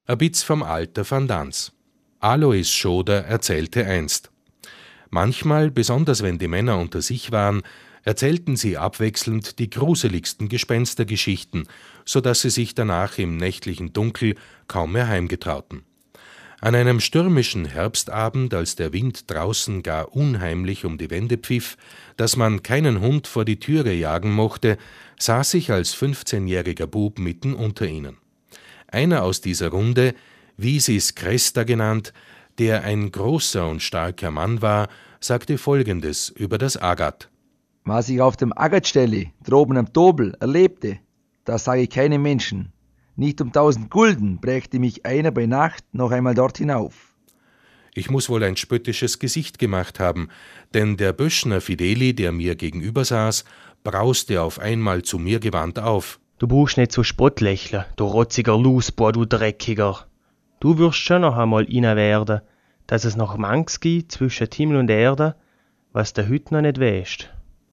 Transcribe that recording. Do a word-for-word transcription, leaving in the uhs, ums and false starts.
Ein Bitz vom Alter van Dans. Alois Schoder erzählte einst: Manchmal, besonders wenn die Männer unter sich waren, erzählten sie abwechselnd die gruseligsten Gespenstergeschichten, so dass sie sich danach im nächtlichen Dunkel kaum mehr heimgetrauten. An einem stürmischen Herbstabend, als der Wind draußen gar unheimlich um die Wände pfiff, dass man keinen Hund vor die Türe jagen mochte, saß ich als fünfzehnjähriger Bub mitten unter ihnen. Einer aus dieser Runde, Visis Cresta genannt, der ein großer und starker Mann war, sagte Folgendes über das Agat: Was ich auf dem Agatstelle, droben am Dobel, erlebte, das sage ich keinem Menschen. Nicht um tausend Gulden brächte mich einer bei Nacht noch einmal dort hinauf. Ich muß wohl ein spöttisches Gesicht gemacht haben, denn der Böschner Fideli, der mir gegenüber saß, brauste auf einmal zu mir gewandt auf. Du brauchst nicht so spottlächeln, du rotziger Lusbohr, du Dreckiger. Du wirst schon noch einmal inne werden, dass es noch manches gibt zwischen Himmel und Erde, was der hüt noch nicht weisst.